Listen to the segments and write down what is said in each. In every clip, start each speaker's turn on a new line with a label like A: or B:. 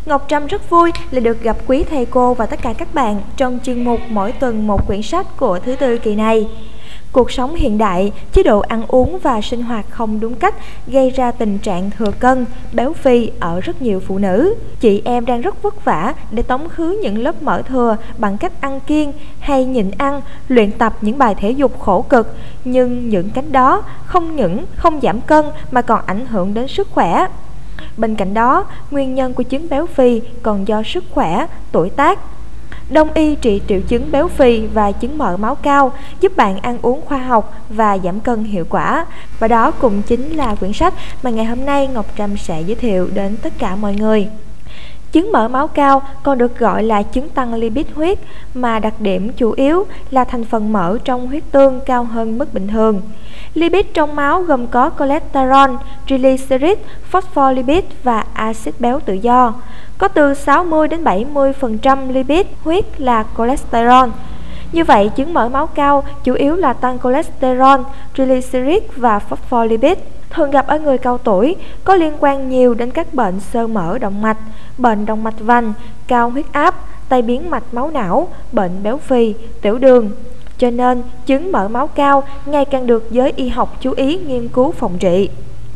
A: Ngọc Trâm rất vui là được gặp quý thầy cô và tất cả các bạn trong chuyên mục mỗi tuần một quyển sách của thứ tư kỳ này. Cuộc sống hiện đại, chế độ ăn uống và sinh hoạt không đúng cách gây ra tình trạng thừa cân, béo phì ở rất nhiều phụ nữ. Chị em đang rất vất vả để tống khứ những lớp mỡ thừa bằng cách ăn kiêng hay nhịn ăn, luyện tập những bài thể dục khổ cực. Nhưng những cách đó không những không giảm cân mà còn ảnh hưởng đến sức khỏe. Bên cạnh đó, nguyên nhân của chứng béo phì còn do sức khỏe, tuổi tác. Đông y trị triệu chứng béo phì và chứng mỡ máu cao, giúp bạn ăn uống khoa học và giảm cân hiệu quả. Và đó cũng chính là quyển sách mà ngày hôm nay Ngọc Trâm sẽ giới thiệu đến tất cả mọi người. Chứng mỡ máu cao còn được gọi là chứng tăng lipid huyết, mà đặc điểm chủ yếu là thành phần mỡ trong huyết tương cao hơn mức bình thường. Lipid trong máu gồm có cholesterol, triglycerid, phospholipid và axit béo tự do. Có từ 60 đến 70% lipid huyết là cholesterol. Như vậy, chứng mỡ máu cao chủ yếu là tăng cholesterol, triglycerid và phospholipid. Thường gặp ở người cao tuổi, có liên quan nhiều đến các bệnh xơ mỡ động mạch, bệnh động mạch vành, cao huyết áp, tai biến mạch máu não, bệnh béo phì, tiểu đường. Cho nên, chứng mỡ máu cao ngày càng được giới y học chú ý nghiên cứu phòng trị.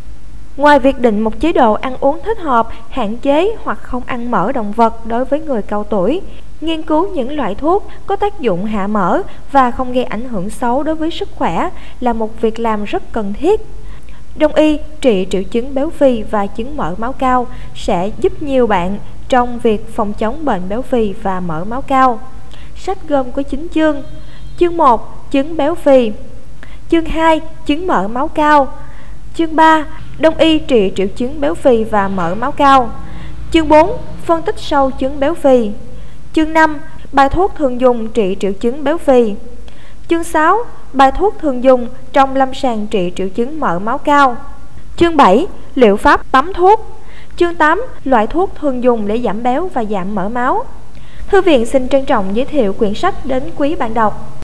A: Ngoài việc định một chế độ ăn uống thích hợp, hạn chế hoặc không ăn mỡ động vật đối với người cao tuổi, nghiên cứu những loại thuốc có tác dụng hạ mỡ và không gây ảnh hưởng xấu đối với sức khỏe là một việc làm rất cần thiết. Đông y trị triệu chứng béo phì và chứng mỡ máu cao sẽ giúp nhiều bạn trong việc phòng chống bệnh béo phì và mỡ máu cao. Sách gồm có 9 chương. Chương 1, chứng béo phì. Chương 2, chứng mỡ máu cao. Chương 3, Đông y trị triệu chứng béo phì và mỡ máu cao. Chương 4, phân tích sâu chứng béo phì. Chương 5, bài thuốc thường dùng trị triệu chứng béo phì. Chương 6, bài thuốc thường dùng trong lâm sàng trị triệu chứng mỡ máu cao. Chương 7, liệu pháp tắm thuốc. Chương 8, loại thuốc thường dùng để giảm béo và giảm mỡ máu. Thư viện xin trân trọng giới thiệu quyển sách đến quý bạn đọc.